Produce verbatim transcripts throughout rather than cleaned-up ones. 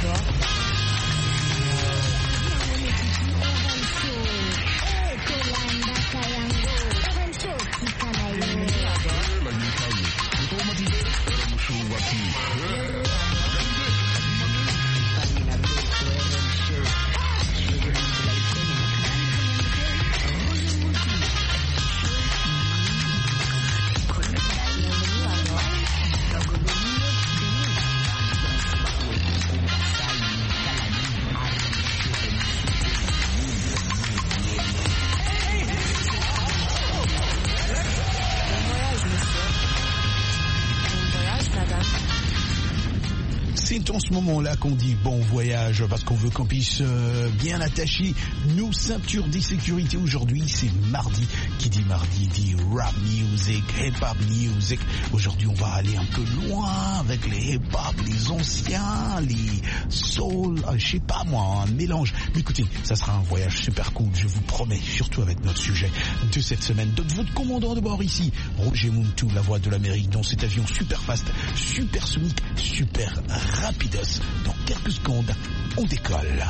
C'est en ce moment-là qu'on dit bon voyage parce qu'on veut qu'on puisse euh, bien attacher nos ceintures de sécurité. Aujourd'hui, c'est mardi. Qui dit mardi dit rap music, hip-hop music. Aujourd'hui, on va aller un peu loin avec les hip-hop, les anciens, les soul, euh, je sais pas moi, un mélange. Mais écoutez, ça sera un voyage super cool, je vous promets, surtout avec notre sujet de cette semaine. De votre commandant de bord ici, Roger Muntu, la voix de l'Amérique, dans cet avion super fast, super sonique, super rapidos. Dans quelques secondes, on décolle.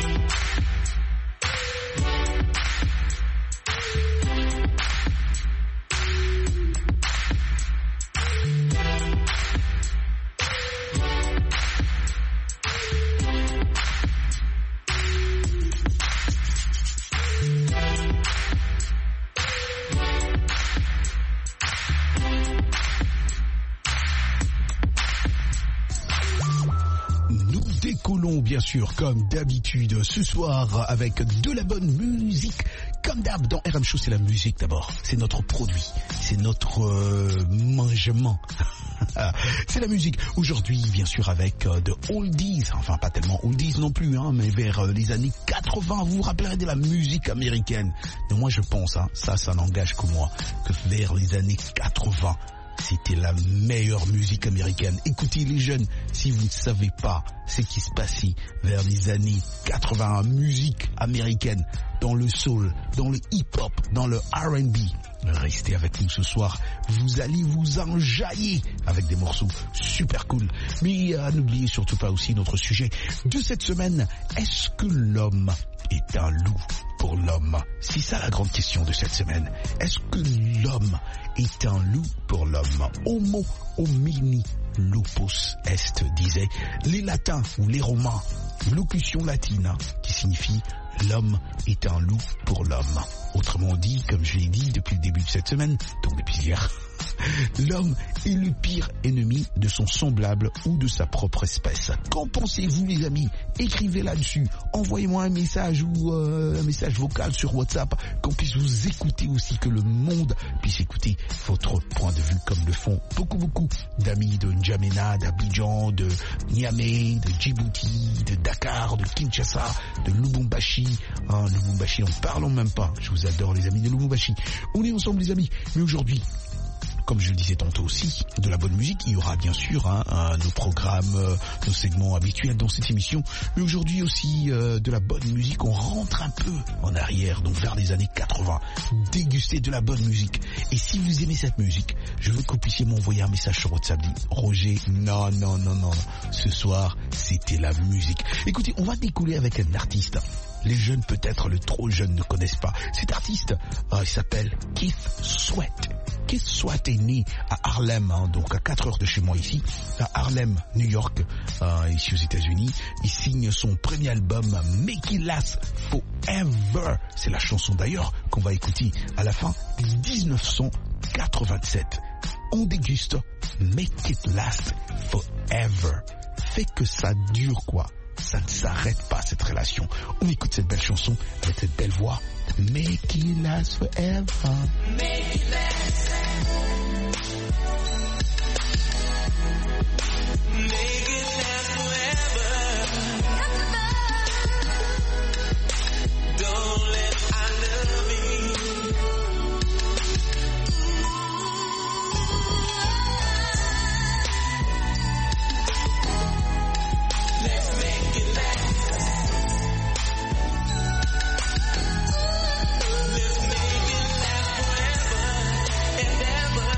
Bien sûr, comme d'habitude, ce soir avec de la bonne musique. Comme d'hab, dans R M Show, c'est la musique d'abord. C'est notre produit, c'est notre euh, mangement. C'est la musique. Aujourd'hui, bien sûr, avec euh, de oldies, enfin pas tellement oldies non plus, hein, mais vers euh, les années quatre-vingts. Vous vous rappellerez de la musique américaine. Mais moi, je pense, hein, ça, ça n'engage que moi, que vers les années quatre-vingts, c'était la meilleure musique américaine. Écoutez les jeunes, si vous ne savez pas ce qui se passait vers les années quatre-vingts, musique américaine, dans le soul, dans le hip-hop, dans le R and B, restez avec nous ce soir. Vous allez vous enjailler avec des morceaux super cool. Mais euh, n'oubliez surtout pas aussi notre sujet de cette semaine. Est-ce que l'homme est un loup pour l'homme? C'est ça la grande question de cette semaine. Est-ce que l'homme est un loup pour l'homme? Homo homini lupus est, disaient les latins ou les romains. Locution latine qui signifie l'homme est un loup pour l'homme. Autrement dit, comme je l'ai dit depuis le début de cette semaine, donc depuis hier, l'homme est le pire ennemi de son semblable ou de sa propre espèce. Qu'en pensez-vous, les amis? Écrivez là-dessus. Envoyez-moi un message ou euh, un message vocal sur WhatsApp, qu'on puisse vous écouter aussi, que le monde puisse écouter votre point de vue, comme le font beaucoup, beaucoup d'amis de N'Djamena, d'Abidjan, de Niamey, de Djibouti, de Dakar, de Kinshasa, de Lubumbashi. Hein, Lubumbashi, n'en parlons même pas. Je vous adore, les amis de Lubumbashi. On est ensemble, les amis. Mais aujourd'hui, comme je le disais tantôt aussi, de la bonne musique. Il y aura bien sûr hein, un, nos programmes, euh, nos segments habituels dans cette émission. Mais aujourd'hui aussi, euh, de la bonne musique. On rentre un peu en arrière, donc vers les années quatre-vingts. Déguster de la bonne musique. Et si vous aimez cette musique, je veux que vous puissiez m'envoyer un message sur WhatsApp. Dit, Roger, non, non, non, non. Ce soir, c'était la musique. Écoutez, on va découler avec un artiste. Les jeunes, peut-être le trop jeunes, ne connaissent pas. Cet artiste, euh, il s'appelle Keith Sweat. Keith Sweat est né à Harlem, hein, donc à quatre heures de chez moi ici, à Harlem, New York, euh, ici aux États-Unis. Il signe son premier album Make It Last Forever. C'est la chanson d'ailleurs qu'on va écouter à la fin dix-neuf cent quatre-vingt-sept. On déguste Make It Last Forever. Fait que ça dure quoi. Ça ne s'arrête pas cette relation. On écoute cette belle chanson avec cette belle voix. Make it last forever. Make it last. Make it last forever. Don't let I love you. Let's make it last. Let's make it last forever and ever.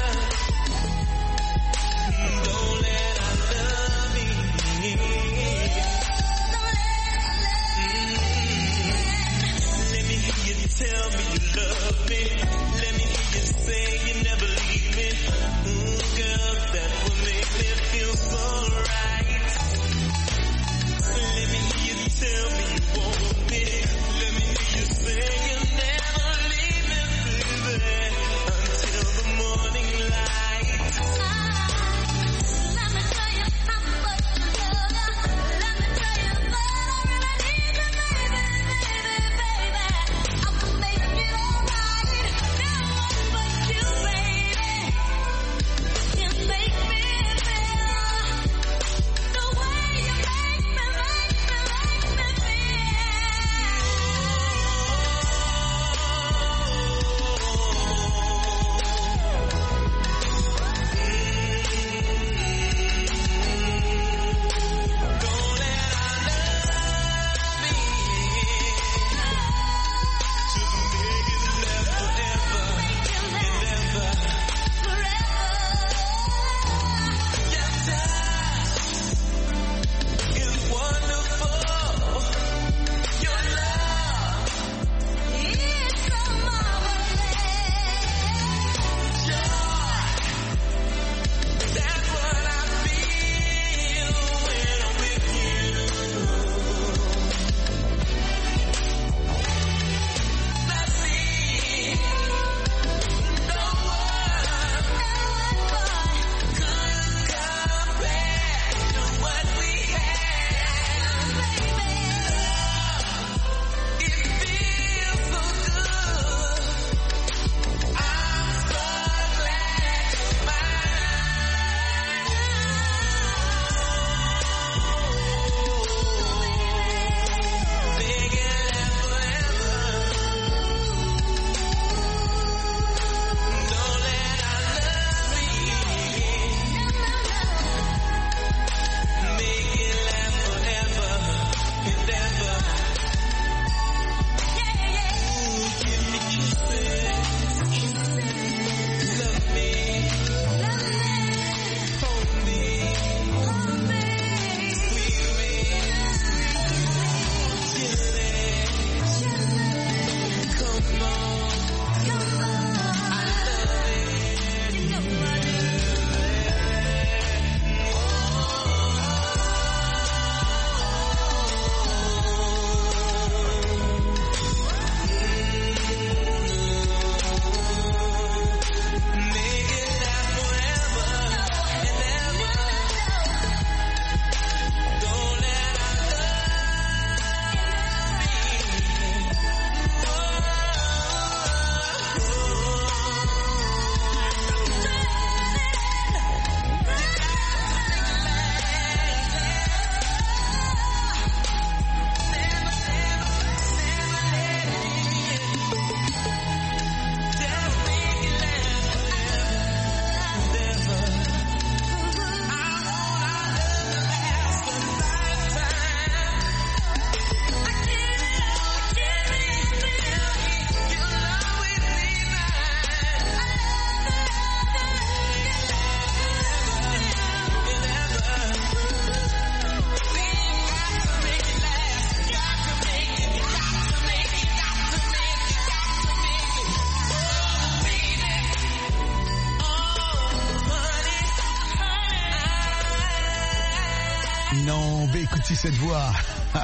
Non, mais écoutez cette voix.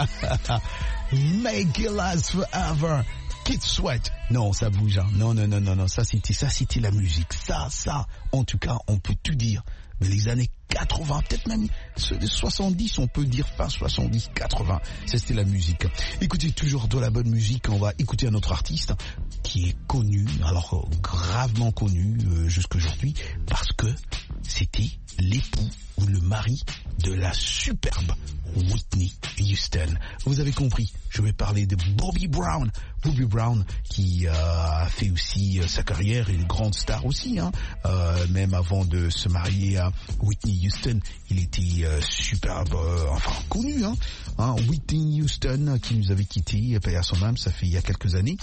Make it last forever. Kid Sweat. Non, ça bouge. Hein. Non, non, non, non, non. Ça c'était, ça c'était la musique. Ça, ça. En tout cas, on peut tout dire. Mais les années quatre-vingts, peut-être même ceux des soixante-dix, on peut dire fin soixante-dix, quatre-vingts. Ça c'était la musique. Écoutez, toujours de la bonne musique. On va écouter un autre artiste qui est connu, alors gravement connu euh, jusqu'aujourd'hui, parce que c'était l'époux ou le mari de la superbe Whitney Houston. Vous avez compris, je vais parler de Bobby Brown. Bobby Brown qui euh, a fait aussi euh, sa carrière, une grande star aussi, hein. euh, même avant de se marier à Whitney Houston, il était euh, superbe, euh, enfin connu, hein. hein. Whitney Houston qui nous avait quittés, paix à son âme, ça fait il y a quelques années.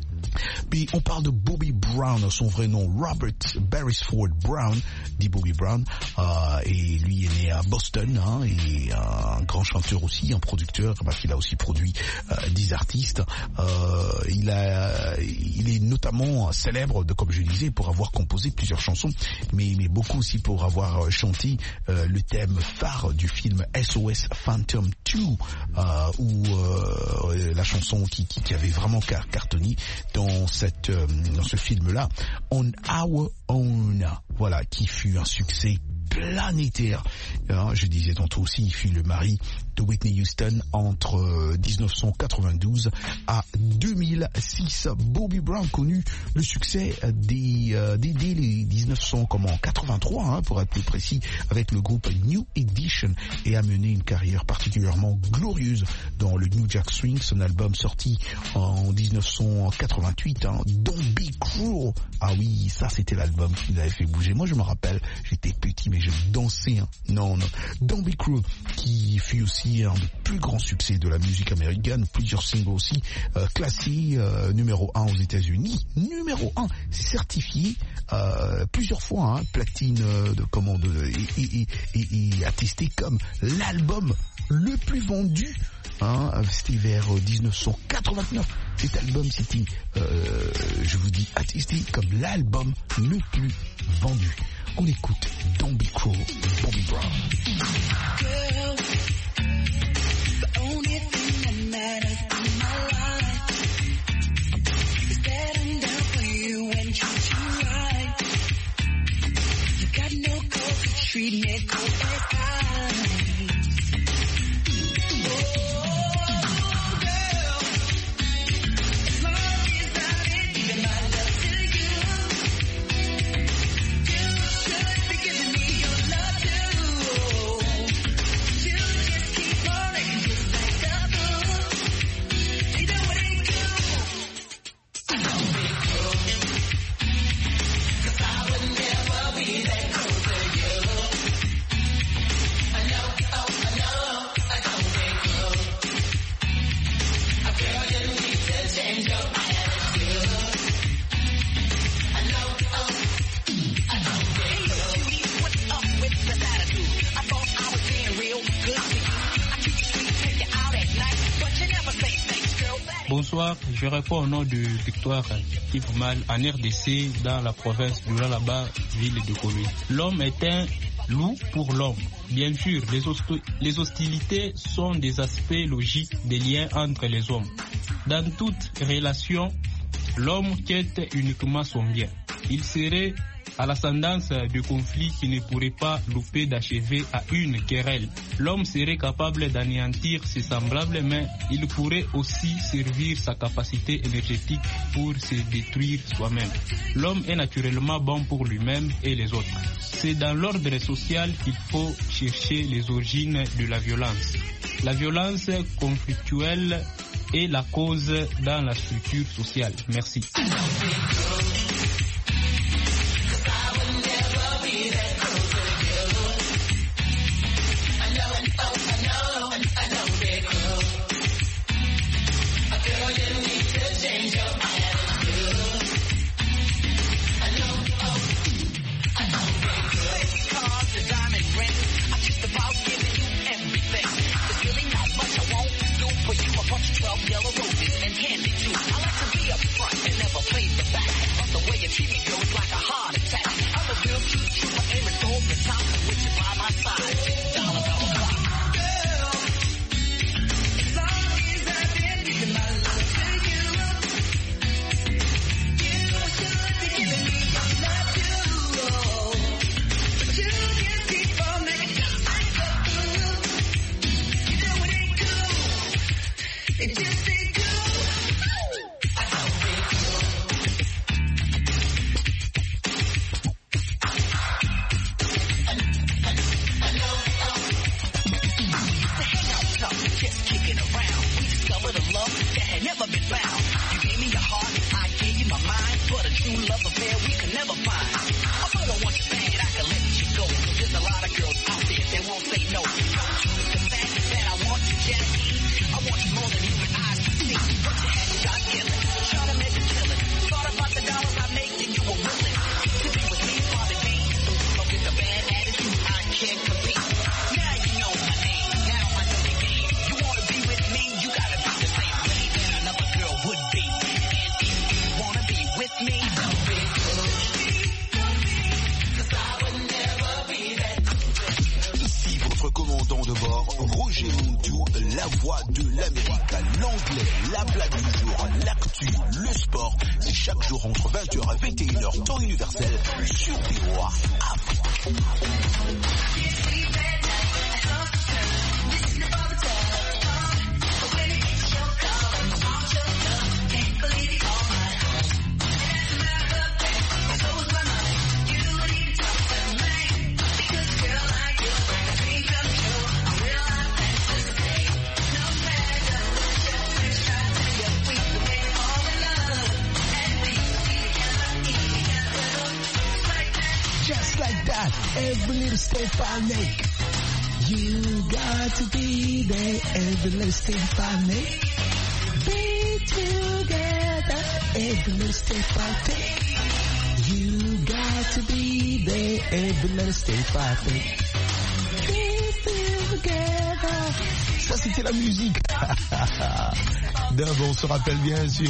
Puis on parle de Bobby Brown, son vrai nom Robert Beresford Brown, dit Bobby Brown, euh, et lui est né à Boston, hein, et un grand chanteur aussi, un producteur, parce qu'il a aussi produit euh, des artistes. Euh, il a, il est notamment célèbre, de, comme je disais, pour avoir composé plusieurs chansons, mais, mais beaucoup aussi pour avoir chanté euh, le thème phare du film S O S Phantom deux, euh, où euh, la chanson qui, qui, qui avait vraiment car- cartonné dans cette euh, dans ce film-là, On Our Own, voilà, qui fut un succès planétaire. Hein, je disais tantôt aussi, il fut le mari de Whitney Houston entre euh, dix-neuf cent quatre-vingt-douze à deux mille six. Bobby Brown connut le succès des, euh, des dès les dix-neuf cent quatre-vingt-trois, hein, pour être plus précis, avec le groupe New Edition, et a mené une carrière particulièrement glorieuse dans le New Jack Swing, son album sorti en dix-neuf cent quatre-vingt-huit, hein, Don't Be Cruel. Ah oui, ça c'était l'album qui l'avait fait bouger. Moi je me rappelle, j'étais petit mais je dansais. Hein. Non, non. Don't Be Cruel, qui fut aussi un des plus grands succès de la musique américaine, plusieurs singles aussi, euh, classés euh, numéro un aux États-Unis. Numéro un, certifié euh, plusieurs fois, hein, platine euh, de commande et, et, et, et attesté comme l'album le plus vendu. Hein, c'était vers dix-neuf cent quatre-vingt-neuf. Cet album, c'était, euh, je vous dis, attesté comme l'album le plus vendu. On écoute Don't Be Cruel, Bobby Brown. Girl, the only thing that matters in my life is that I'm down for you and treat you right. You got no code to treat me cold as ice. Bonsoir, je réponds au nom de Victoire Ibmal en R D C dans la province du Lualaba, ville de Kolwezi. L'homme est un loup pour l'homme. Bien sûr, les, hosti- les hostilités sont des aspects logiques des liens entre les hommes. Dans toute relation, l'homme quête uniquement son bien. Il serait à l'ascendance de conflits qui ne pourrait pas louper d'achever à une querelle. L'homme serait capable d'anéantir ses semblables, mais il pourrait aussi servir sa capacité énergétique pour se détruire soi-même. L'homme est naturellement bon pour lui-même et les autres. C'est dans l'ordre social qu'il faut chercher les origines de la violence. La violence conflictuelle est la cause dans la structure sociale. Merci. Yellow roses and candy too. I like to be up front and never play the back. It just ain't good. I don't feel just kicking around. We discovered a love that had never been found. You gave me your heart, I gave you my mind. But a true love affair we could never find. Although I want you bad, I can let you go. There's a lot of girls out there that won't say no. Don't you the fact that I want you, Jackie? I want you more than human eyes can see. But you had shot killing, trying to make a killing. Thought about the dollars I make and you were willing to be with me for the day. So get the bad attitude, I can't compete. Now you know my name, now I know the game. You wanna be with me, you gotta be the same way that another girl would be. And if you wanna be with me, don't be good. Cause I would never be that. Ici votre commandant de bord, Roger Montou, la voix de l'Amérique, l'anglais, la blague du jour, l'actu, le sport. C'est chaque jour entre vingt heures et vingt et une heures, temps universel, sur B O A Afrique. Just like that, every little step I make, you got to be there. Every little step I make, be together. Every little step I take, you got to be there. Every little step I take, be together. Ça c'était la musique. D'abord on se rappelle bien sûr.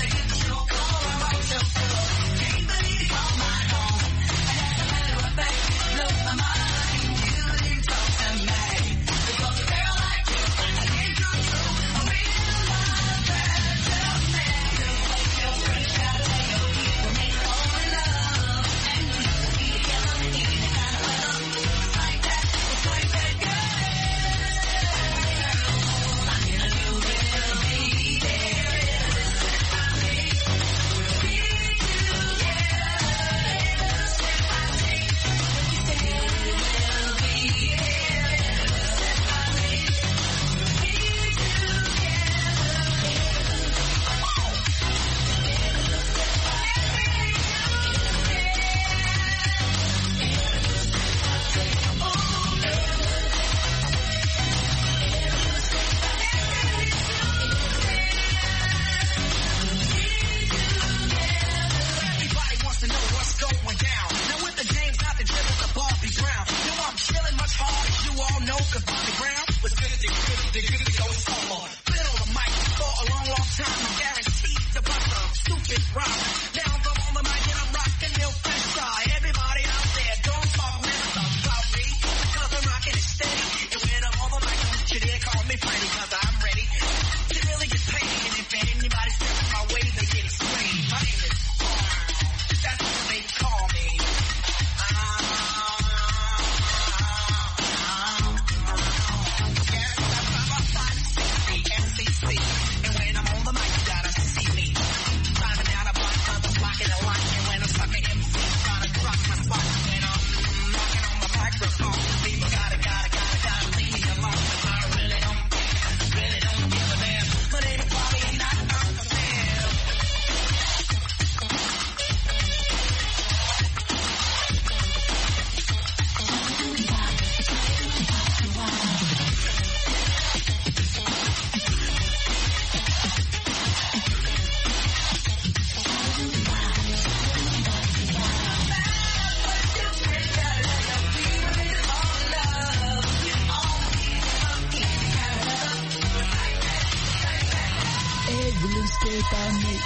step I make.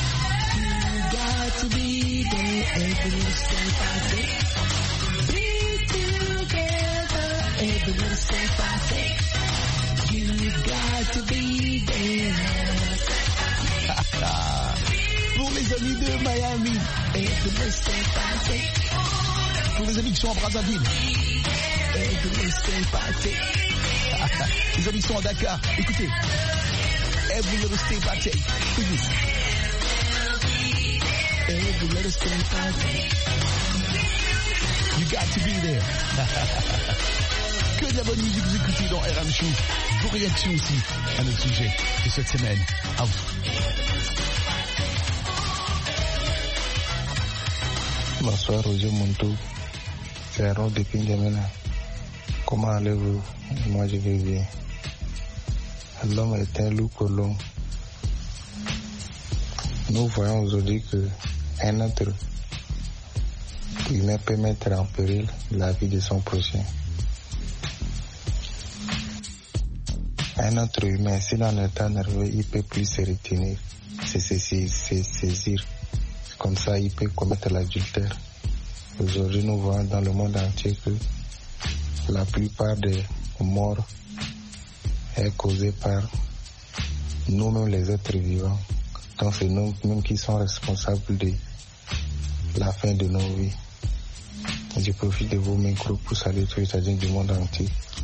You got to be there every little step I take. Be together every little step I take. You got to be there. Pour les amis de Miami, every little step I take. Pour les amis qui sont à Brazzaville, every little step I take. Les amis qui sont à Dakar, écoutez. every little step I take for you. Every little step I take. You got to be there. Que de la bonne musique vous écoutez dans R M Show. Vos réactions aussi à notre sujet de cette semaine. À vous. Bonsoir Roger Montou. C'est Aaron depuis N'Djamena. Comment allez-vous? Moi je vais bien. L'homme est un loup pour l'homme. Nous voyons aujourd'hui qu'un être humain peut mettre en péril la vie de son prochain. Un être humain, s'il est en état nerveux, il peut plus se retenir, se saisir. Comme ça, il peut commettre l'adultère. Aujourd'hui, nous voyons dans le monde entier que la plupart des morts est causée par nous-mêmes les êtres vivants. Donc c'est nous-mêmes qui sommes responsables de la fin de nos vies. Je profite de vos micros pour saluer tous les Tchadiens du monde entier.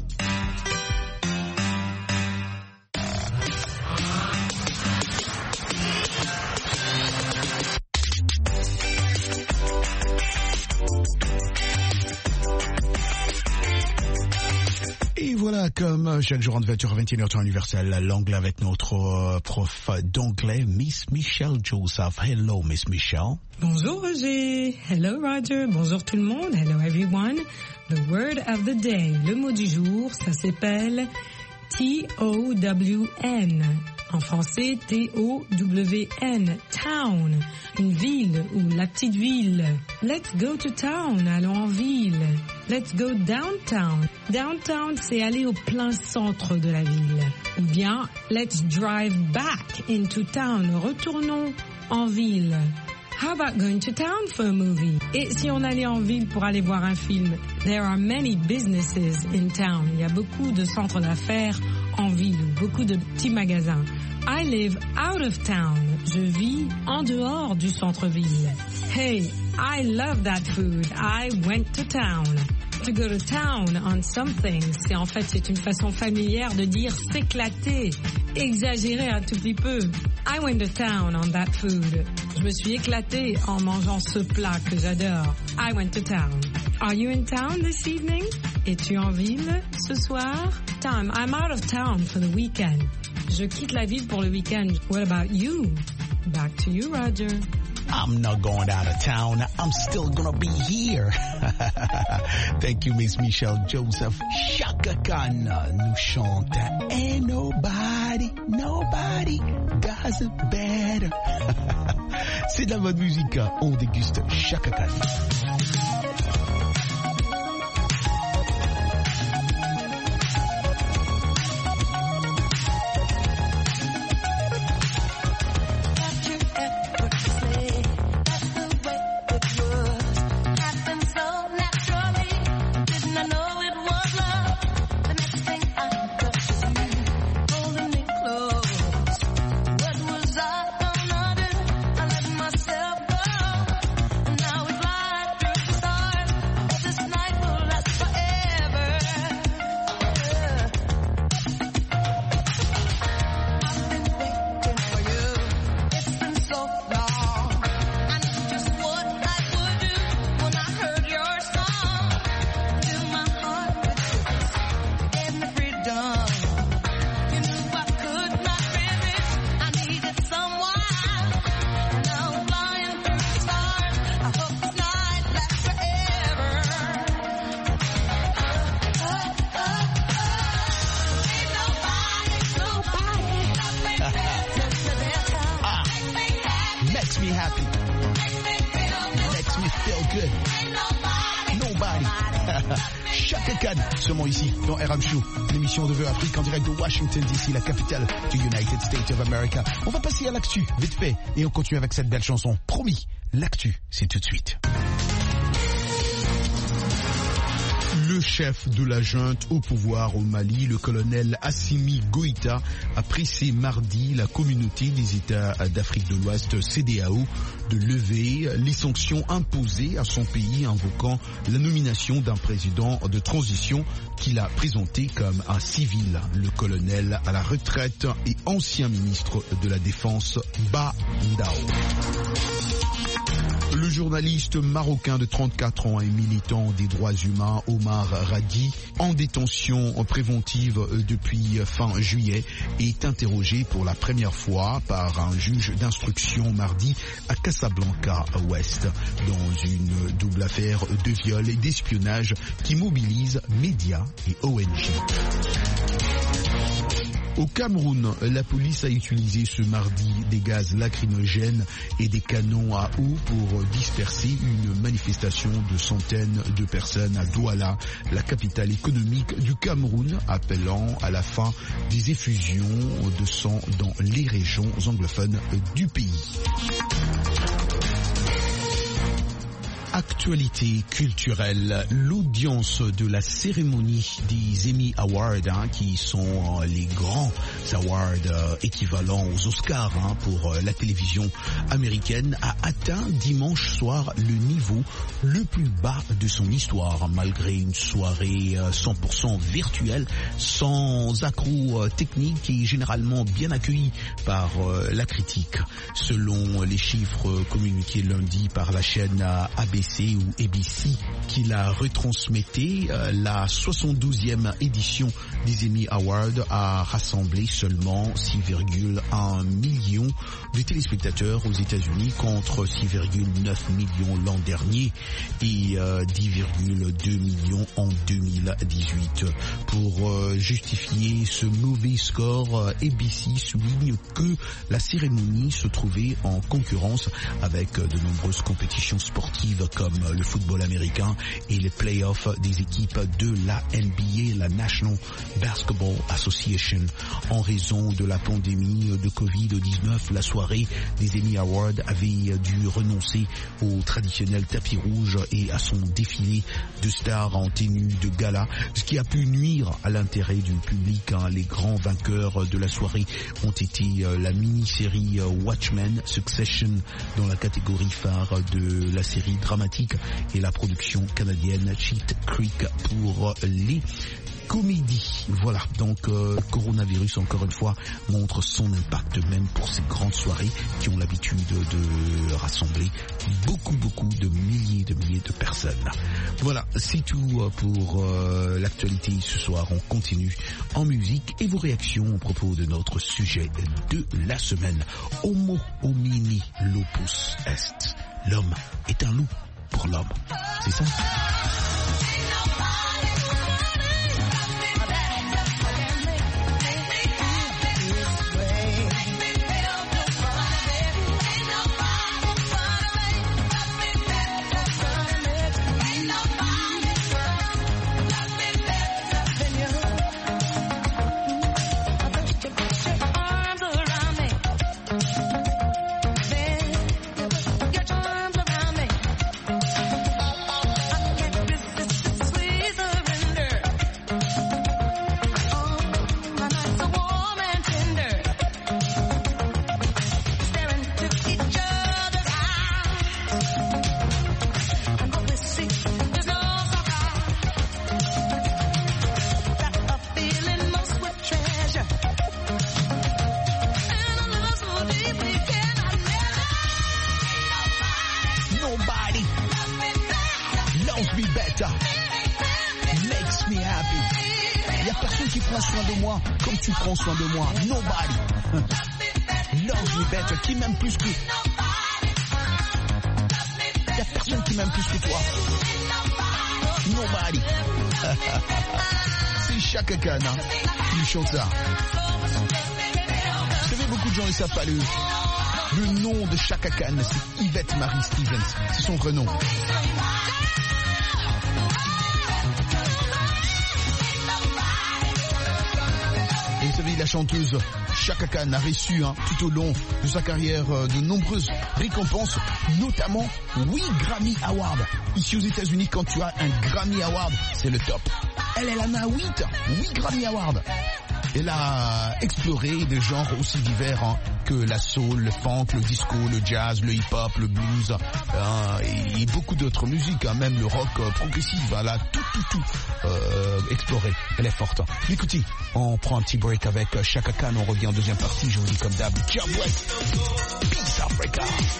Comme chaque jour en vingt heures à vingt et une heures temps universel, l'anglais avec notre euh, prof d'anglais, Miss Michelle Joseph. Hello, Miss Michelle. Bonjour Roger. Hello Roger. Bonjour tout le monde. Hello everyone. The word of the day. Le mot du jour, ça s'appelle T O W N. En français, T O W N. Town. Une ville ou la petite ville. Let's go to town. Allons en ville. Let's go downtown. Downtown, c'est aller au plein centre de la ville. Ou bien, let's drive back into town. Retournons en ville. How about going to town for a movie? Et si on allait en ville pour aller voir un film? There are many businesses in town. Il y a beaucoup de centres d'affaires en ville, beaucoup de petits magasins. I live out of town. Je vis en dehors du centre-ville. Hey, I love that food. I went to town. To go to town on something, c'est en fait c'est une façon familière de dire s'éclater, exagérer un tout petit peu. I went to town on that food. Je me suis éclatée en mangeant ce plat que j'adore. I went to town. Are you in town this evening? Es-tu en ville ce soir? Time, I'm out of town for the weekend. Je quitte la ville pour le week-end. What about you? Back to you, Roger. I'm not going out of town. I'm still gonna be here. Thank you, Miss Michelle Joseph. Chaka Khan nous chante Ain't nobody, nobody does it better. C'est de la bonne musique. On déguste Chaka Khan. Seulement ici, dans R M Show, l'émission de Vœux Afrique en direct de Washington D C, la capitale du United States of America. On va passer à l'actu, vite fait, et on continue avec cette belle chanson. Promis, l'actu, c'est tout de suite. Le Le chef de la junte au pouvoir au Mali, le colonel Assimi Goïta, a pressé mardi la communauté des États d'Afrique de l'Ouest, C D A O, de lever les sanctions imposées à son pays, invoquant la nomination d'un président de transition qu'il a présenté comme un civil. Le colonel à la retraite et ancien ministre de la Défense, Ba Ndao. Le journaliste marocain de trente-quatre ans et militant des droits humains Omar Radi, en détention préventive depuis fin juillet, est interrogé pour la première fois par un juge d'instruction mardi à Casablanca Ouest dans une double affaire de viol et d'espionnage qui mobilise médias et O N G. Au Cameroun, la police a utilisé ce mardi des gaz lacrymogènes et des canons à eau pour disperser une manifestation de centaines de personnes à Douala, la capitale économique du Cameroun, appelant à la fin des effusions de sang dans les régions anglophones du pays. Actualité culturelle, l'audience de la cérémonie des Emmy Awards, hein, qui sont euh, les grands awards euh, équivalents aux Oscars hein, pour euh, la télévision américaine, a atteint dimanche soir le niveau le plus bas de son histoire, malgré une soirée euh, cent pour cent virtuelle, sans accroc euh, technique et généralement bien accueillie par euh, la critique. Selon les chiffres communiqués lundi par la chaîne euh, A B C ou A B C qui l'a retransmetté, euh, la soixante-douzième édition des Emmy Awards a rassemblé seulement six virgule un millions de téléspectateurs aux États-Unis contre six virgule neuf millions l'an dernier et euh, dix virgule deux millions en deux mille dix-huit. Pour euh, justifier ce mauvais score, euh, A B C souligne que la cérémonie se trouvait en concurrence avec euh, de nombreuses compétitions sportives comme le football américain et les playoffs des équipes de la N B A, la National Basketball Association. En raison de la pandémie de covid dix-neuf, la soirée des Emmy Awards avait dû renoncer au traditionnel tapis rouge et à son défilé de stars en tenue de gala, ce qui a pu nuire à l'intérêt du public. Les grands vainqueurs de la soirée ont été la mini-série Watchmen, Succession dans la catégorie phare de la série dramatique et la production canadienne Cheat Creek pour les comédies. Voilà, donc euh, coronavirus encore une fois montre son impact même pour ces grandes soirées qui ont l'habitude de rassembler beaucoup beaucoup de milliers de milliers de personnes. Voilà, c'est tout pour euh, l'actualité ce soir. On continue en musique et vos réactions à propos de notre sujet de la semaine. Homo homini lupus est. L'homme est un loup pour l'homme. C'est ça? Tu prends soin de moi. Nobody loves me better. Qui m'aime plus que... Il n'y a personne qui m'aime plus que toi. Nobody. C'est Chaka Khan hein, qui chante ça. Vous savez, beaucoup de gens ne savent pas le, le nom de Chaka Khan. C'est Yvette Marie Stevens. C'est son vrai nom. Et vous savez, la chanteuse Chaka Khan a reçu hein, tout au long de sa carrière euh, de nombreuses récompenses, notamment huit Grammy Awards. Ici aux États-Unis, quand tu as un Grammy Award, c'est le top. Elle, elle en a huit, huit Grammy Awards. Elle a exploré des genres aussi divers hein, que la soul, le funk, le disco, le jazz, le hip-hop, le blues hein, et, et beaucoup d'autres musiques, hein, même le rock euh, progressif. Elle a tout, tout, tout euh, exploré. Elle est forte. Écoutez, on prend un petit break avec Chaka Khan. On revient en deuxième partie. Je vous dis comme d'hab, ciao, Peace Africa.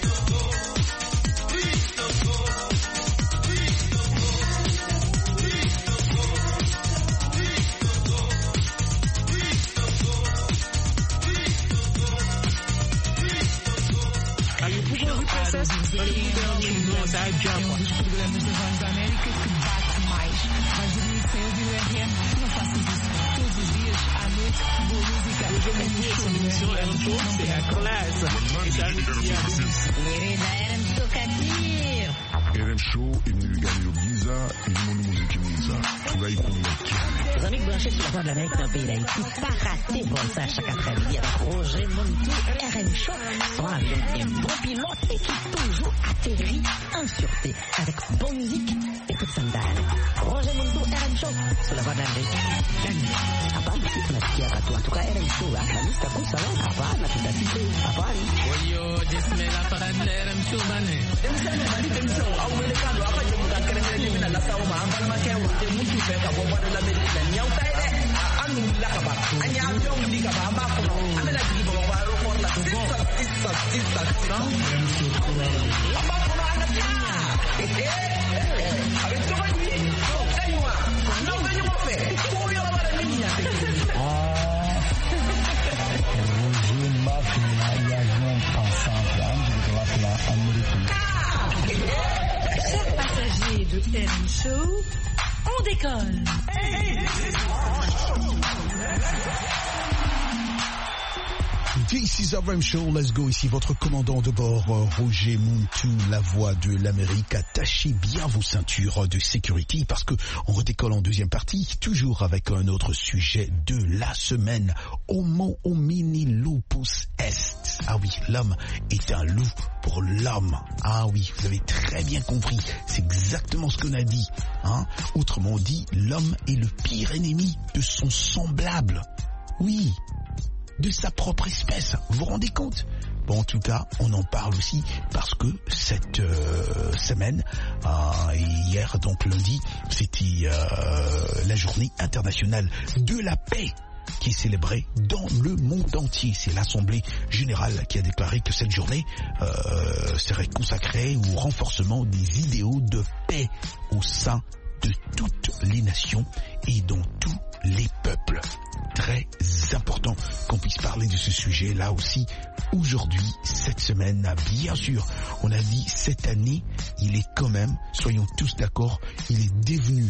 R M Show imeligani giza ilimundo muziki mwiza furahi kumlekia les amis branchés sur la voie de l'Amérique d'un pays d'Haïti, pas raté bon ça chaque après-midi avec Roger Montou, R M Show, sont avec un bon pilote et qui toujours atterrit en sûreté avec bonne musique et toute sandale. Roger Montou, R M Show, sur la voie de l'Amérique. Gagne. Hapana, tunasikia katu. En tout cas, R M Show, la kanista kusala. Hapana, tutasite. Hapana. Oyo, jismela para R M Show bane. Demsana bali demso, awelekano apa jemukan kerene mina la sauma ambal makewa. Demutu feka bomba de la medina. Nyau taide. Anu la kaba. Anya yong li kaba ma ko. Amela di bomba ro for la. Sisa sisa sisa sisa. Amba ko ana tia. Eh eh. Avec tout va lui. Kaiwa. Non venez mo fe. Ko yo la bara minya. Chers passagers de R M Show, on décolle. This is R M Show, let's go. Ici votre commandant de bord, Roger Montou, la voix de l'Amérique. Attachez bien vos ceintures de sécurité parce que on redécolle en deuxième partie, toujours avec un autre sujet de la semaine. Homo homini lupus est. Ah oui, l'homme est un loup pour l'homme. Ah oui, vous avez très bien compris. C'est exactement ce qu'on a dit. Hein? Autrement dit, l'homme est le pire ennemi de son semblable. Oui. De sa propre espèce, vous vous rendez compte? Bon, en tout cas, on en parle aussi parce que cette euh, semaine, euh, hier, donc lundi, c'était euh, la journée internationale de la paix qui est célébrée dans le monde entier. C'est l'Assemblée générale qui a déclaré que cette journée euh, serait consacrée au renforcement des idéaux de paix au sein de toutes les nations et dans tous les peuples. Très important qu'on puisse parler de ce sujet là aussi aujourd'hui, cette semaine. Bien sûr, on a dit cette année, il est quand même, soyons tous d'accord, il est devenu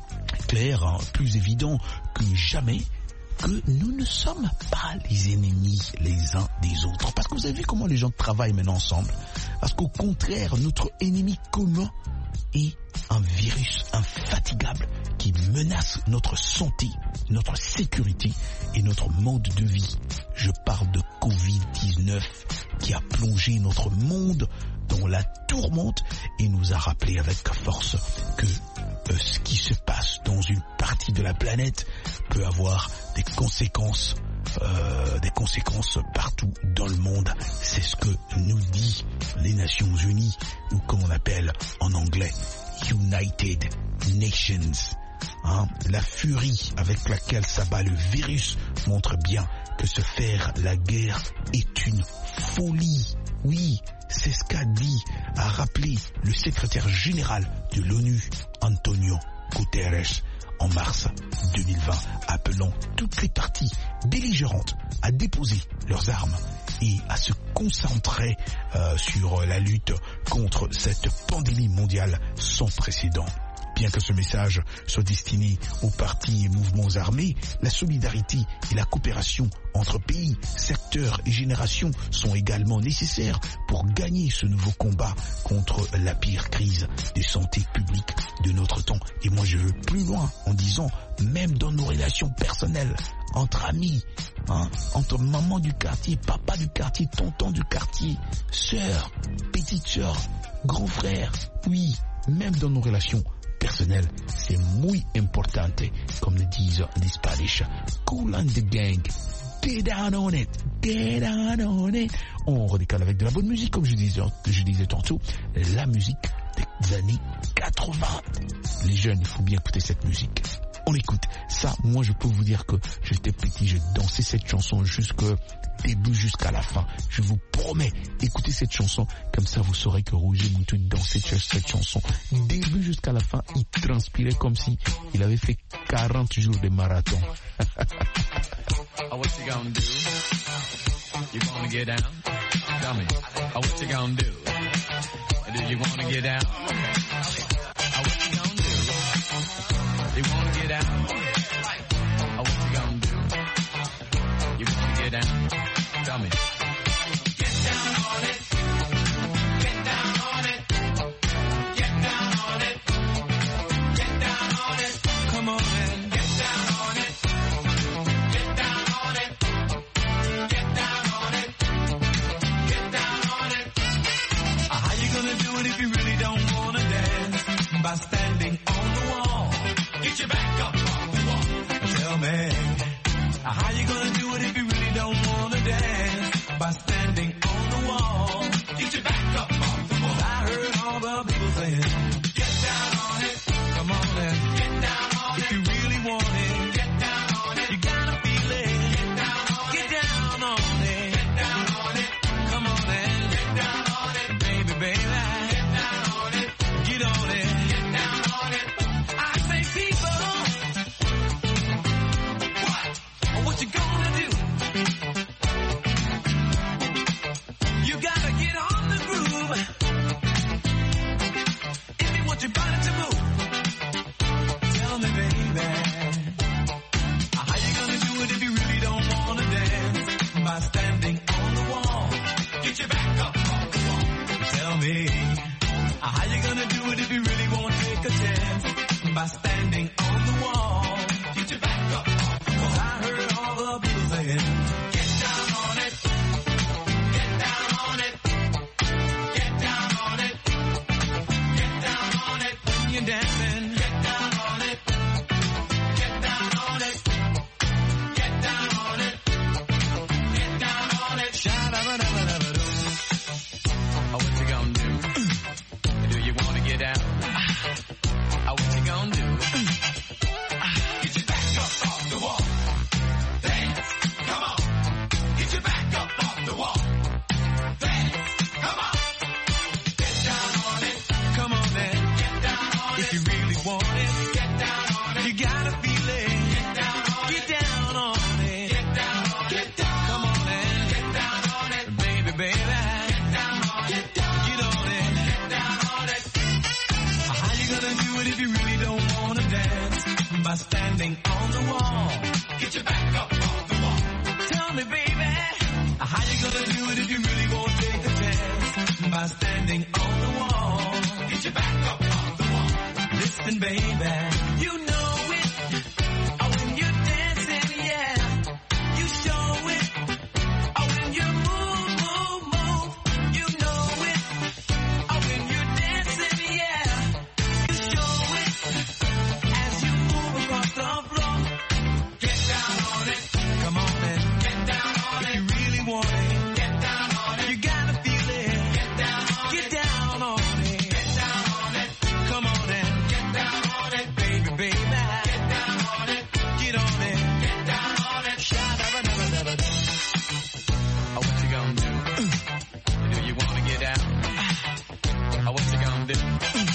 clair, hein, plus évident que jamais que nous ne sommes pas les ennemis les uns des autres. Parce que vous avez vu comment les gens travaillent maintenant ensemble. Parce qu'au contraire, notre ennemi commun est un virus infatigable qui menace notre santé, notre sécurité et notre mode de vie. Je parle de covid dix-neuf qui a plongé notre monde dans la tourmente et nous a rappelé avec force que euh, ce qui se passe dans une partie de la planète peut avoir des conséquences Euh, des conséquences partout dans le monde. C'est ce que nous dit les Nations Unies, ou comme on appelle en anglais United Nations. Hein, la furie avec laquelle s'abat le virus montre bien que se faire la guerre est une folie. Oui, c'est ce qu'a dit, a rappelé le secrétaire général de l'ONU, Antonio Guterres, en mars deux mille vingt, appelant toutes les parties belligérantes à déposer leurs armes et à se concentrer euh, sur la lutte contre cette pandémie mondiale sans précédent. Bien que ce message soit destiné aux partis et mouvements armés, la solidarité et la coopération entre pays, secteurs et générations sont également nécessaires pour gagner ce nouveau combat contre la pire crise de santé publique de notre temps. Et moi je veux plus loin en disant, même dans nos relations personnelles, entre amis, hein, entre maman du quartier, papa du quartier, tonton du quartier, sœur, petite sœur, grand frère. Oui, même dans nos relations personnelles, c'est muy importante, comme le disent les Spanish. Cool and the gang. Get down on it, get down on it. On redécale avec de la bonne musique, comme je disais, je disais tantôt, la musique des années quatre-vingts. Les jeunes, il faut bien écouter cette musique. On écoute ça. Moi, je peux vous dire que j'étais petit, je dansais cette chanson jusqu'au début, jusqu'à la fin. Je vous promets, écoutez cette chanson, comme ça vous saurez que Roger Moutou dansait cette chanson. Début jusqu'à la fin, il transpirait comme si il avait fait quarante jours de marathon. Oh, what you gonna do? You gonna get down? Tell me. Oh, what you gonna do? Do you wanna get down? Oh, what you gonna do? You wanna get down? Oh, what you gonna do? You wanna get down? Tell me. Get down on it. Get down on it. Get down on it. Get down on it. Come on and get down on it. Get down on it. Get down on it. Get down on it. How you gonna do it if you really don't wanna dance? By standing on the wall. Get your back up on the wall. Tell me. How you gonna do it if you really don't wanna dance? By standing on the wall. Get your back up on the wall. I heard all the people saying, get down on it. Come on then. Get down on it. If you really want it. Get down on it. You gotta feel it. Get down on it. Get down on it. Get down on it. Come on then. Get down on it. Baby, baby. Get down on it. Get on it. Get down on it. I say people. What? What you gonna do? You gotta get on the groove. If you want your body to move. Tell me, baby. How you gonna do it if you really don't wanna dance? By standing on the wall. Get your back up on the wall. Tell me. How you gonna do it if you really won't take a chance? By standing on the wall. Get your back up on the wall. I heard all the people saying, get down on it. Get down on it. Get down on it. Get down on it. When you're dancing. Get down on it. Get down on it. Get down on it. Get down on it. Sha-da-ba-da-ba-da-ba-doo. Oh, what you gonna do? Do you wanna get down? Oh, what you gonna do? Get your back up off the wall. Dance, come on. Get your back up off the wall. Dance, come on. Get down on it. Come on then. Get down on it. If you really want it. Get down on it. You gotta feel it. Get down on it. Get down on it. Get down on it. Get down. Come on then. Get down on it. Baby, baby. Get down on it. Get down. Get on it. Get down on it. How you gonna do it if you really don't wanna dance? By standing on the wall. Get your back up on the wall. Tell me, baby. How you gonna do it if you really won't take a chance? By standing on the wall. Get your back up on the wall. Listen, baby. You know it. Oh, when you're dancing, yeah. You show it. Oh, when you move, move, move. You know it. Oh, when you're dancing, yeah. You show it. As you move across the floor. Get down on it. Come on then. Get down on it. If you really want it. Get down on it. You gotta feel it. Get down on it. Get down on it. Get down on it. Come on then. Get down on it. Baby, baby. Get down on it. Get on it. Get down on it. Sha-da-ba-da-ba-da-ba-da. Oh, what you gonna do? Do you wanna get down? Oh, what you gonna do?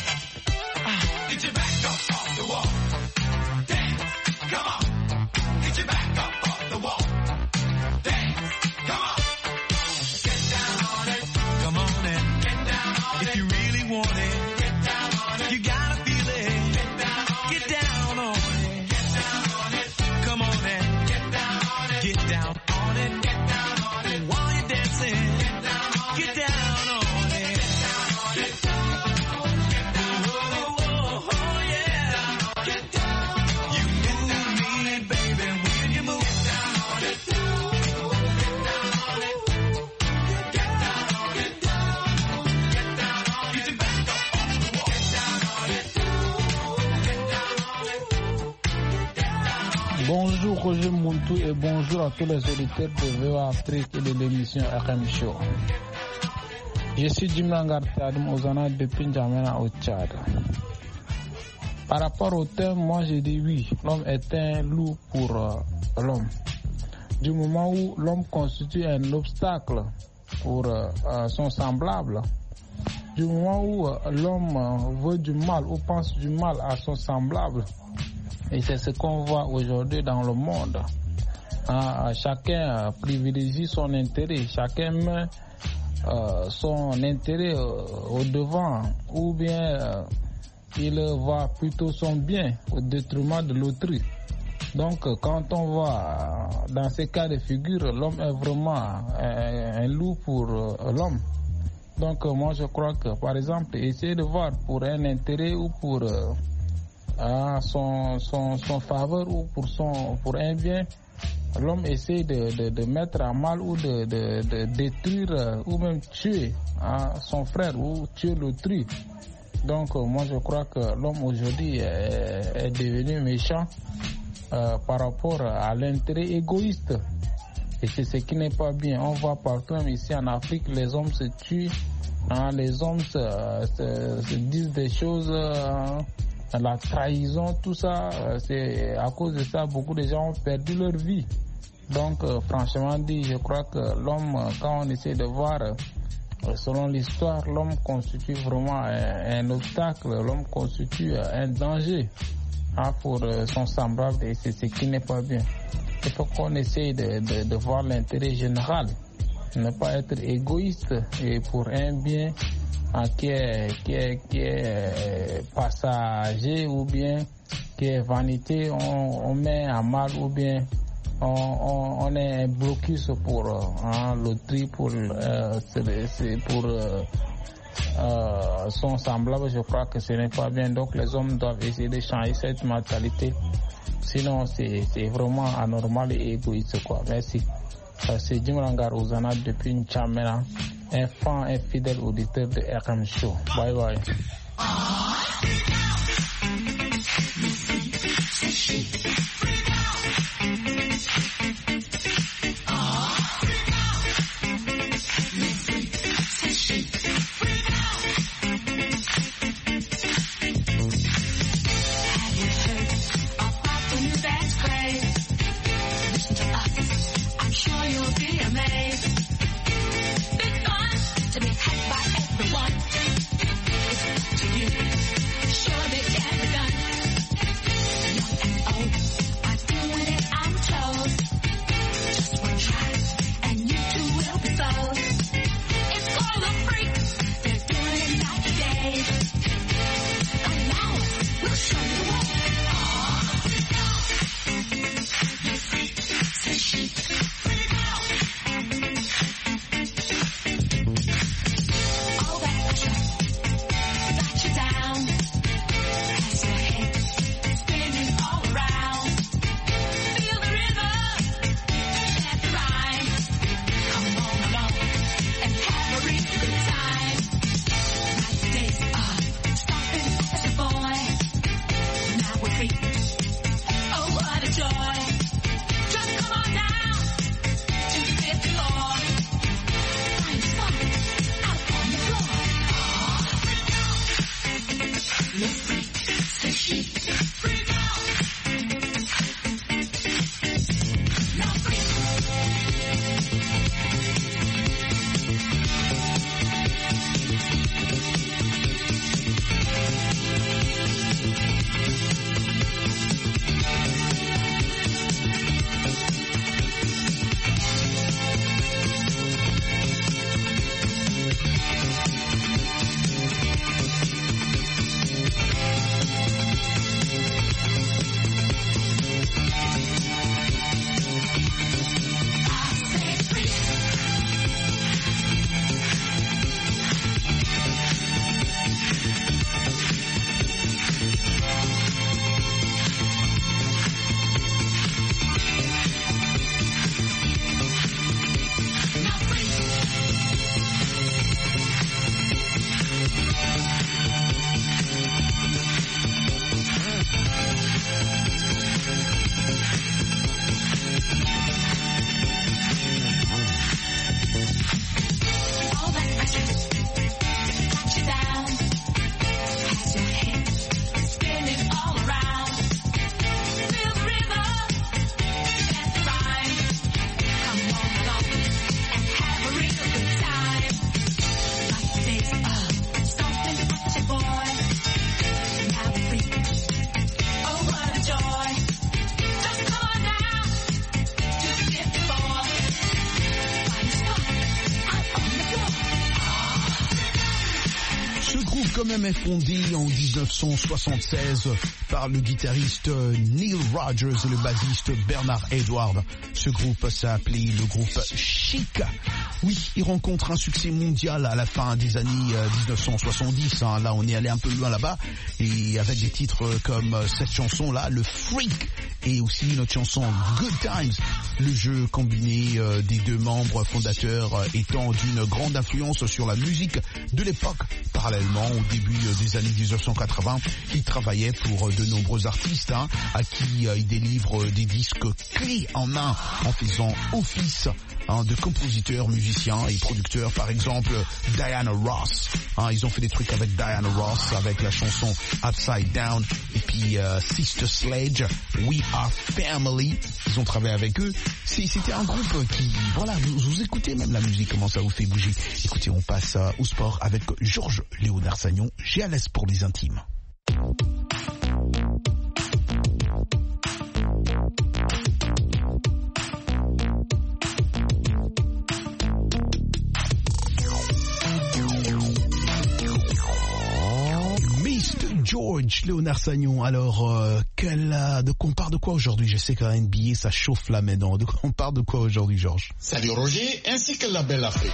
Get your back up off the wall. Dance, come on. Get your back up off the wall. Dance, come on. Get down on it. Come on and get down on it. If you really want it, get down on it. You gotta feel it. Get down on it. Get down on it. Get down on it. Come on and get down on it. Get down on it. Get down on it. While you're dancing, get down on it. Get down on it. Get down on it. Get down on it. Oh, oh, yeah. Get down on it. You move me, baby, when you move. Get down on it. Roger Muntu et bonjour à tous les auditeurs de V O A Afrique et de l'émission R M Show. Je suis Jim Langarte Adam Ozana depuis N'Djamena au Tchad. Par rapport au thème, moi je dis oui, l'homme est un loup pour euh, l'homme. Du moment où l'homme constitue un obstacle pour euh, euh, son semblable, du moment où euh, l'homme euh, veut du mal ou pense du mal à son semblable, et c'est ce qu'on voit aujourd'hui dans le monde. Hein, chacun privilégie son intérêt, chacun met euh, son intérêt euh, au devant, ou bien euh, il voit plutôt son bien au détriment de l'autrui. Donc quand on voit dans ces cas de figure, l'homme est vraiment un, un loup pour euh, l'homme. Donc moi je crois que par exemple, essayer de voir pour un intérêt ou pour euh, à son, son, son faveur ou pour, son, pour un bien, l'homme essaie de, de, de mettre à mal ou de, de, de détruire euh, ou même tuer hein, son frère ou tuer l'autrui. Donc euh, moi je crois que l'homme aujourd'hui est, est devenu méchant euh, par rapport à l'intérêt égoïste. Et c'est ce qui n'est pas bien. On voit partout, même ici en Afrique, les hommes se tuent, hein, les hommes se, se, se disent des choses... Euh, la trahison, tout ça, c'est à cause de ça, beaucoup de gens ont perdu leur vie. Donc, euh, franchement dit, je crois que l'homme, quand on essaie de voir, euh, selon l'histoire, l'homme constitue vraiment un, un obstacle, l'homme constitue un danger hein, pour euh, son semblable et c'est ce qui n'est pas bien. Il faut qu'on essaie de, de, de voir l'intérêt général, ne pas être égoïste et pour un bien qui est, qui est, qui est passager ou bien qui est vanité, on, on met à mal ou bien on, on, on est un blocus pour hein, l'autrui, pour, euh, c'est, c'est pour euh, euh, son semblable. Je crois que ce n'est pas bien. Donc les hommes doivent essayer de changer cette mentalité. Sinon c'est, c'est vraiment anormal et égoïste quoi. Merci. C'est Jim Rangar Ozana depuis N'Djamena, un fan, un fidèle auditeur de R M Show. Bye bye. Oh. quand même fondé en dix-neuf cent soixante-seize par le guitariste Neil Rogers et le bassiste Bernard Edwards. Ce groupe s'appelait le groupe Chic. Oui, il rencontre un succès mondial à la fin des années dix-neuf cent soixante-dix. Hein. Là, on est allé un peu loin là-bas. Et avec des titres comme cette chanson-là, le Freak, et aussi une autre chanson, Good Times. Le jeu combiné euh, des deux membres fondateurs euh, étant d'une grande influence sur la musique de l'époque. Parallèlement, au début euh, des années dix-neuf cent quatre-vingts, il travaillait pour euh, de nombreux artistes hein, à qui euh, il délivre euh, des disques clés en main en faisant office hein, de compositeurs, musiciens et producteurs. Par exemple, Diana Ross. Hein, ils ont fait des trucs avec Diana Ross, avec la chanson Upside Down, et puis euh, Sister Sledge, We Are Family. Ils ont travaillé avec eux. C'était un groupe qui, voilà, vous, vous écoutez même la musique, comment ça vous fait bouger. Écoutez, on passe euh, au sport avec Georges Léonard Sagnon. J'ai à l'aise pour les intimes. George Léonard Sagnon, alors euh, quel, euh, de quoi on parle de quoi aujourd'hui? Je sais qu'à N B A ça chauffe là maintenant. De quoi on parle de quoi aujourd'hui, Georges? Salut Roger, ainsi que la belle Afrique.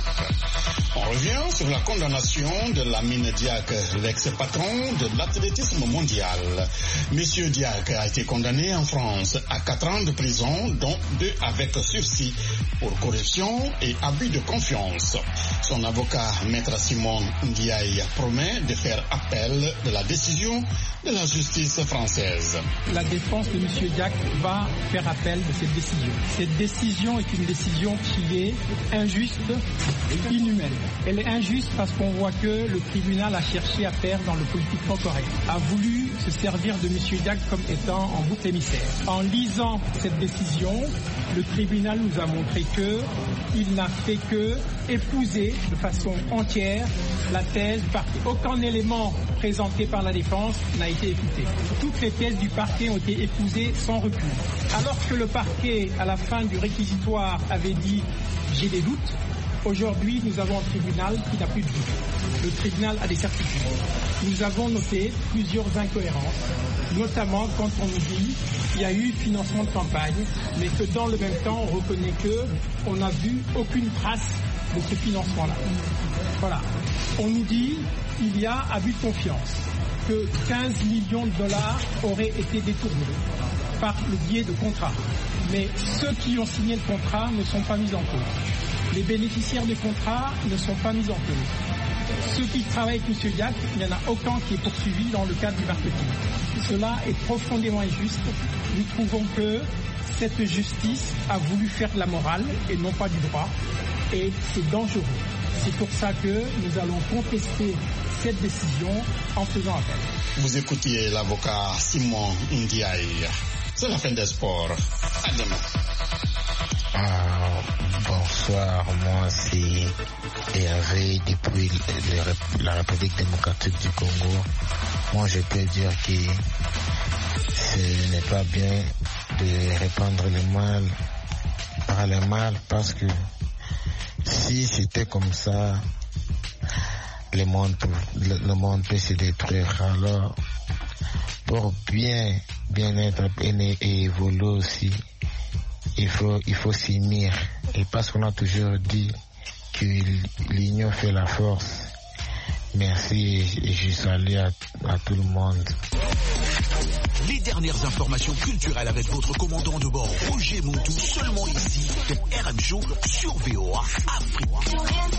On revient sur la condamnation de Lamine Diack, l'ex-patron de l'athlétisme mondial. Monsieur Diack a été condamné en France à quatre ans de prison, dont deux avec sursis pour corruption et abus de confiance. Son avocat, maître Simon Ndiaye, promet de faire appel de la décision de la justice française. La défense de M. Diack va faire appel de cette décision. Cette décision est une décision qui est injuste et inhumaine. Elle est injuste parce qu'on voit que le tribunal a cherché à faire dans le politiquement correct, a voulu se servir de M. Diack comme étant en boucle émissaire. En lisant cette décision, le tribunal nous a montré que il n'a fait que épouser de façon entière la thèse du parquet. Aucun élément présenté par la défense n'a été écouté. Toutes les thèses du parquet ont été épousées sans recul. Alors que le parquet, à la fin du réquisitoire, avait dit « j'ai des doutes », aujourd'hui, nous avons un tribunal qui n'a plus de doute. Le tribunal a des certitudes. Nous avons noté plusieurs incohérences, notamment quand on nous dit qu'il y a eu financement de campagne, mais que dans le même temps, on reconnaît qu'on n'a vu aucune trace de ce financement-là. Voilà. On nous dit qu'il y a abus de confiance, que quinze millions de dollars auraient été détournés par le biais de contrats. Mais ceux qui ont signé le contrat ne sont pas mis en cause. Les bénéficiaires des contrats ne sont pas mis en cause. Ceux qui travaillent avec M. Diack, il n'y en a aucun qui est poursuivi dans le cadre du marketing. Cela est profondément injuste. Nous trouvons que cette justice a voulu faire de la morale et non pas du droit. Et c'est dangereux. C'est pour ça que nous allons contester cette décision en faisant appel. Vous écoutiez l'avocat Simon Ndiaye. C'est la fin des sports. À demain. Ah, bonsoir, moi c'est Hervé depuis la République démocratique du Congo. Moi je peux dire que ce n'est pas bien de répandre le mal par le mal, parce que si c'était comme ça, le monde, le, le monde peut se détruire. Alors, pour bien, bien être et évoluer aussi, il faut, il faut s'unir. Et parce qu'on a toujours dit que l'union fait la force. Merci et je salue à, à tout le monde. Les dernières informations culturelles avec votre commandant de bord, Roger Montou, seulement ici, dans R M Show sur V O A Afrique.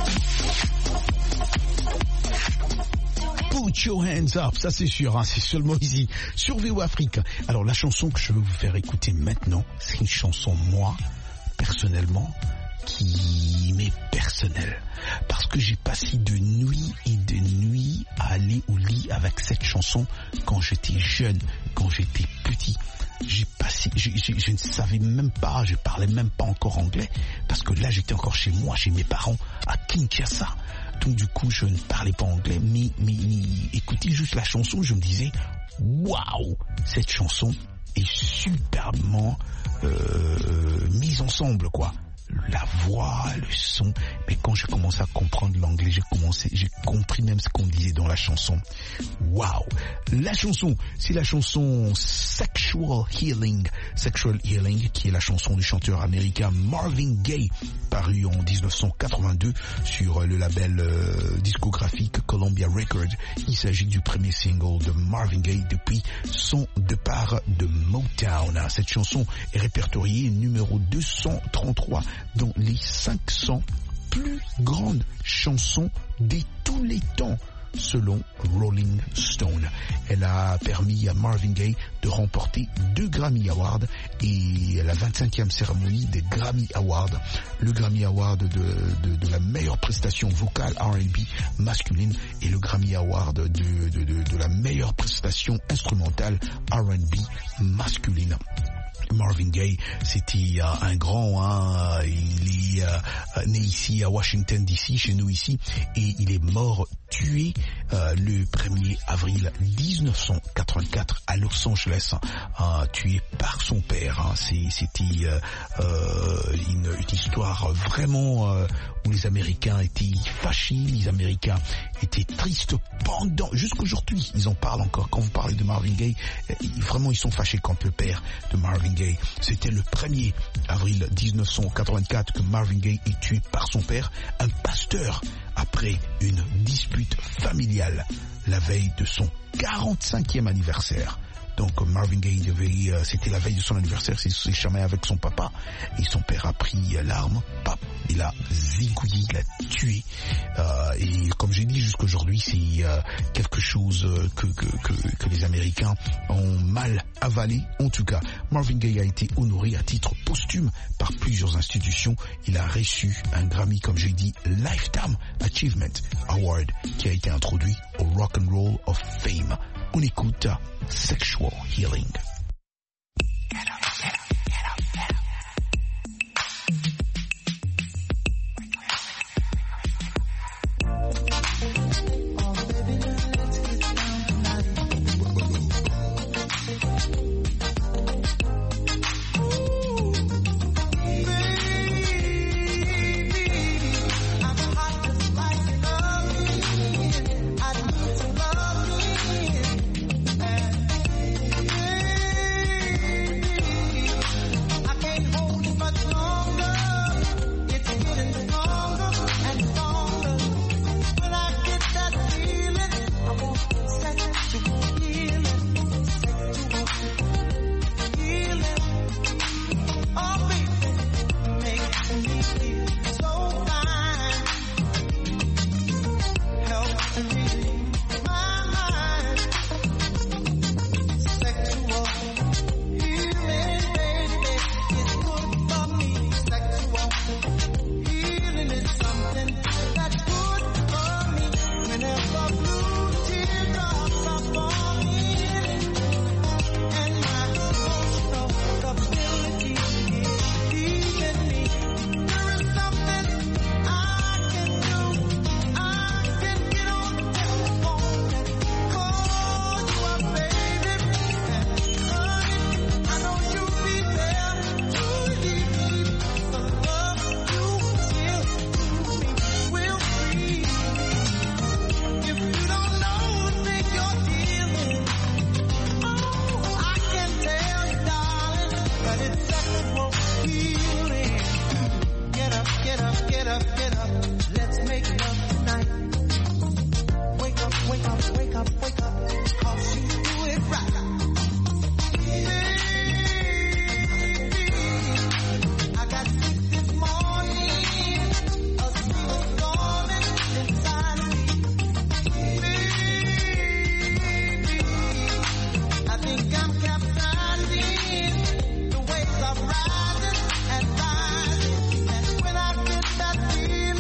Put your hands up, ça c'est sûr, hein, c'est seulement ici, sur V O A Afrique. Alors la chanson que je veux vous faire écouter maintenant, c'est une chanson, moi, personnellement, qui m'est personnelle. Parce que j'ai passé de nuit et de nuit à aller au lit avec cette chanson quand j'étais jeune, quand j'étais petit. J'ai passé, je, je, je ne savais même pas, je parlais même pas encore anglais, parce que là j'étais encore chez moi, chez mes parents, à Kinshasa. Donc du coup je ne parlais pas anglais, mais, mais, mais écoutez juste la chanson, je me disais, waouh, cette chanson est superbement euh, mise ensemble, quoi. la voix, le son. Mais quand j'ai commencé à comprendre l'anglais, j'ai commencé, j'ai compris même ce qu'on disait dans la chanson. Waouh! La chanson, c'est la chanson Sexual Healing. Sexual Healing, qui est la chanson du chanteur américain Marvin Gaye, parue en dix-neuf cent quatre-vingt-deux sur le label euh, discographique Columbia Records. Il s'agit du premier single de Marvin Gaye depuis son départ de Motown. Cette chanson est répertoriée numéro deux cent trente-trois dans les cinq cents plus grandes chansons de tous les temps, selon Rolling Stone. Elle a permis à Marvin Gaye de remporter deux Grammy Awards et la vingt-cinquième cérémonie des Grammy Awards, le Grammy Award de, de, de la meilleure prestation vocale R and B masculine et le Grammy Award de, de, de, de la meilleure prestation instrumentale R and B masculine. Marvin Gaye, c'était euh, un grand, hein, il est euh, né ici à Washington D C, chez nous ici, et il est mort tué euh, le premier avril dix-neuf cent quatre-vingt-quatre à Los Angeles, hein, tué par son père. Hein. C'est, c'était euh, euh, une, une histoire vraiment euh, où les Américains étaient fâchés, les Américains étaient tristes pendant, jusqu'aujourd'hui, ils en parlent encore. Quand vous parlez de Marvin Gaye, vraiment ils sont fâchés quand le père de Marvin Gaye, c'était le premier avril dix-neuf cent quatre-vingt-quatre que Marvin Gaye est tué par son père, un pasteur, après une dispute familiale la veille de son quarante-cinquième anniversaire. Donc Marvin Gaye devait, euh, c'était la veille de son anniversaire, il s'est chamaillé avec son papa et son père a pris l'arme, pap, il a zigouillé, il l'a tué. Euh, et comme j'ai dit jusqu'aujourd'hui, c'est euh, quelque chose que, que, que, que les Américains ont mal avalé. En tout cas, Marvin Gaye a été honoré à titre posthume par plusieurs institutions. Il a reçu un Grammy, comme j'ai dit, Lifetime Achievement Award, qui a été introduit au Rock and Roll of Fame. On écoute Sexual Healing. Get up, get up, get up, get up. Oh, baby, let's get down tonight. Ooh, baby, I'm hot just like an oven. I need to love me. I can't hold it much longer. It's getting stronger and stronger. When I get that feeling, I want sexual healing, sexual healing. Oh, baby, makes me feel so fine. Helps me relieve my mind. Sexual healing, baby, is good for me. Sexual healing is something that's good for me. Whenever blue teardrops are falling, and my emotional stability is leaving me, there is something I can do. I can get on the telephone and call you up, baby. And honey, I know you'll be there to heal me. The love you give to me will free me. If you don't know the thing you're dealing, oh, I can tell you, darling, that it's sexual healing. Get up, get up, get up, get up. Let's make love tonight. Wake up, wake up, wake up, wake up. 'Cause you do it right. I got sick this morning. A sea was storming inside of me. Baby, I think I'm capsizing. The waves are rising and rising. And when I get that feeling,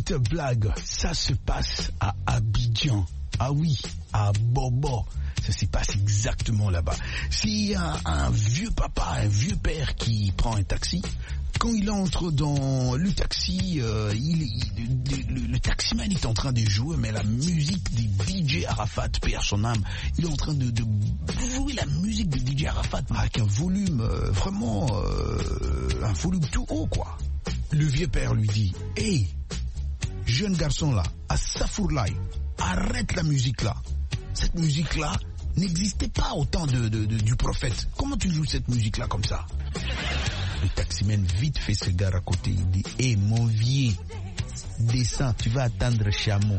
petite blague, ça se passe à Abidjan. Ah oui, à Bobo. Ça se passe exactement là-bas. S'il y a un vieux papa, un vieux père qui prend un taxi, quand il entre dans le taxi, euh, il, il, le, le taximan est en train de jouer, mais la musique des D J Arafat perd son âme. Il est en train de, de jouer la musique des D J Arafat avec un volume euh, vraiment, euh, un volume tout haut, quoi. Le vieux père lui dit, « Hey, jeune garçon là, à Safourlaï, arrête la musique là. Cette musique là n'existait pas au temps de, de, de, du prophète. Comment tu joues cette musique là comme ça ?» Le taximan vite fait ce gars à côté. Il dit, hé hey, mon vieux, descends, tu vas attendre chameau.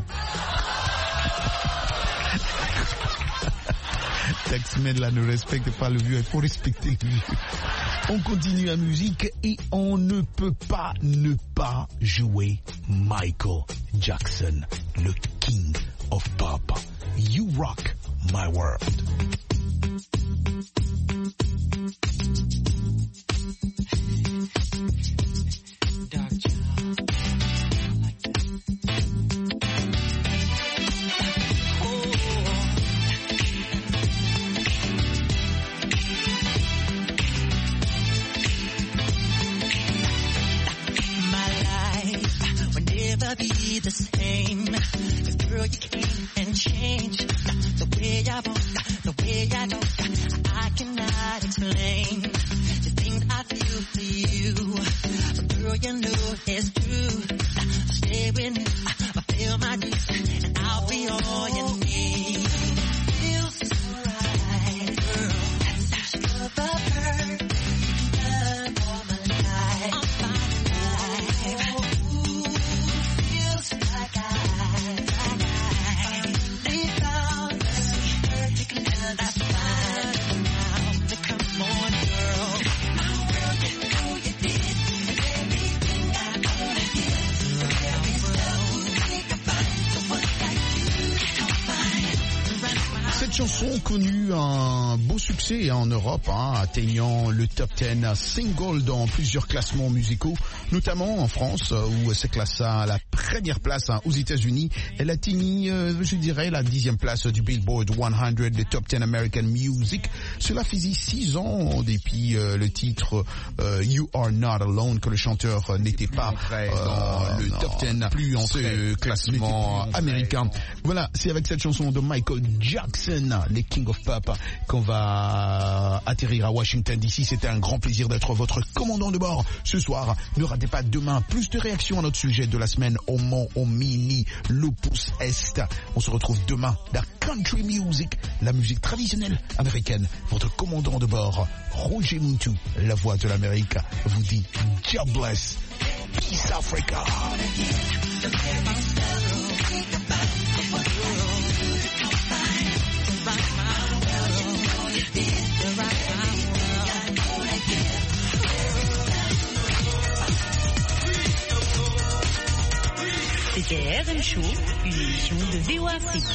Taximan là ne respecte pas le vieux, il faut respecter le vieux. On continue la musique et on ne peut pas ne pas jouer Michael Jackson, le king of pop. You rock my world. Be the same, 'cause girl you came and changed the way I walk, the way I talk. I cannot explain the things I feel for you, but girl you know it's true. Stay with me, I feel my needs, and I'll be all you need. Feels so right, girl. That's such a perfect love all my life. I'm fine life. Cette chanson connut un beau succès en Europe, hein, atteignant le top dix single dans plusieurs classements musicaux, notamment en France où c'est classé à la première place, hein, aux États-Unis. Elle atteignit, euh, je dirais, la dixième place du Billboard cent, le top dix American Music. Cela faisait six ans depuis euh, le titre euh, You Are Not Alone que le chanteur n'était pas euh, dans le non, top dix plus en ce classement américain. Voilà, c'est avec cette chanson de Michael Jackson, les King of Pop, qu'on va atterrir à Washington D C. C'était un grand plaisir d'être votre commandant de bord ce soir. Ne ratez pas demain plus de réactions à notre sujet de la semaine au Mont au Mini Lupus Est. On se retrouve demain dans Country Music, la musique traditionnelle américaine. Votre commandant de bord, Roger Muntu, la voix de l'Amérique, vous dit God bless, peace Africa. C'était R M Show, une émission de V O Afrique.